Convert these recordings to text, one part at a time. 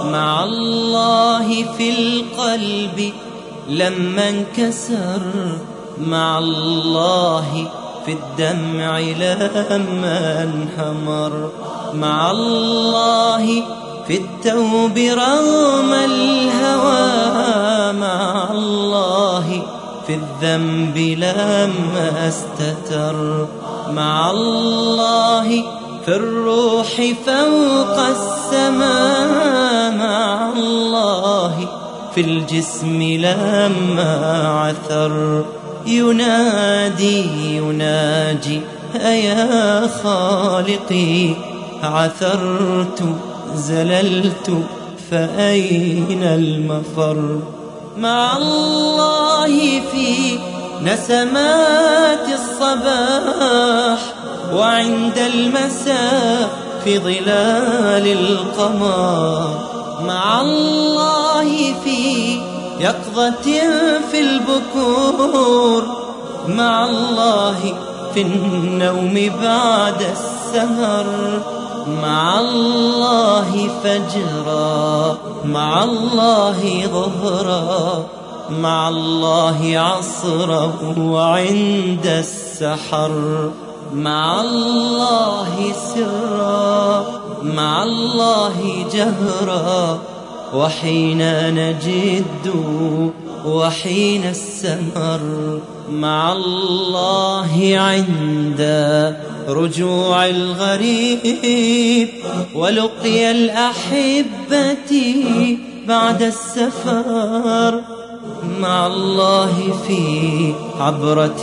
مع الله في القلب لما انكسر، مع الله في الدمع لما انهمر، مع الله في التوب رغم الهوى، مع الله في الذنب لما استتر، مع الله في الروح فوق السماء، مع الله في الجسم لما عثر. ينادي يناجي أيا خالقي، عثرت زللت فأين المفر. مع الله في نسمات الصباح، وعند المساء في ظلال القمر، مع الله في يقظة في البكور، مع الله في النوم بعد السهر، مع الله فجرا، مع الله ظهرا، مع الله عصرا وعند السحر، مع الله سرا، مع الله جهرا، وحين نجد وحين السمر، مع الله عند رجوع الغريب، ولقي الأحبة بعد السفر، مع الله في عبرة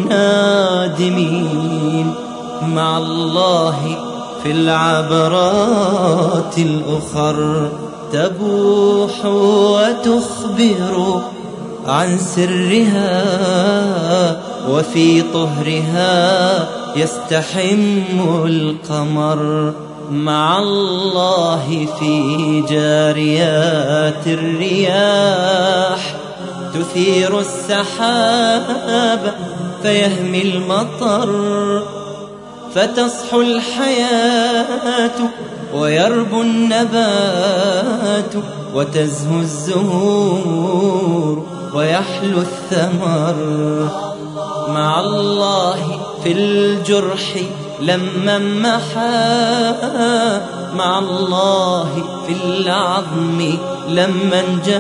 النادمين، مع الله في العبرات الأخر. تبوح وتخبر عن سرها، وفي طهرها يستحم القمر، مع الله في جاريات الرياح، تثير السحاب فيهمي المطر، فتصحو الحياة ويربو النبات، وتزهو الزهور ويحلو الثمر، مع الله في الجرح لما انمحى، مع الله في العظم لما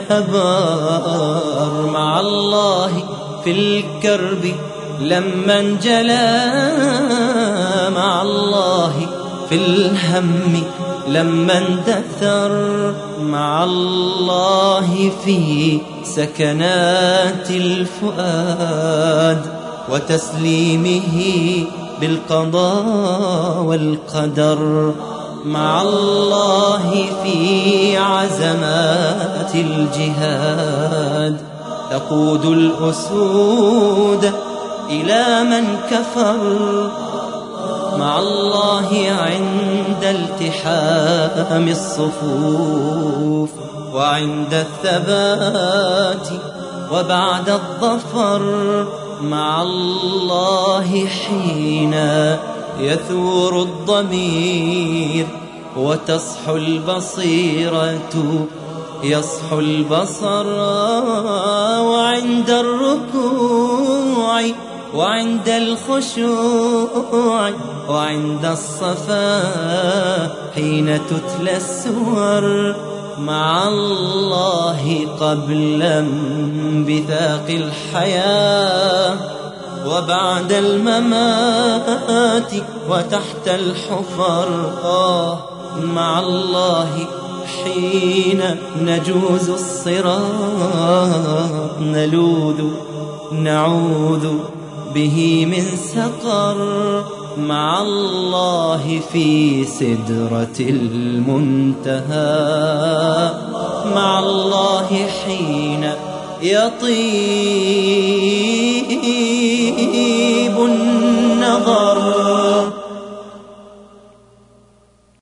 انجبر، مع الله في الكرب لما انجلى، مع الله في الهم لما اندثر، مع الله في سكنات الفؤاد، وتسليمه بالقضاء والقدر، مع الله في عزمات الجهاد، تقود الأسود إلى من كفر، مع الله عند التحام الصفوف، وعند الثبات وبعد الظفر، مع الله حين يثور الضمير، وتصحو البصيرة يصحو البصر، وعند الركوع وعند الخشوع وعند الصفا حين تتلى السور، مع الله قبل انبثاق الحياة، وبعد الممات وتحت الحفر، مع الله حين نجوز الصراط، نلوذ نعوذ به من سقر، مع الله في سدرة المنتهى، مع الله حين يطير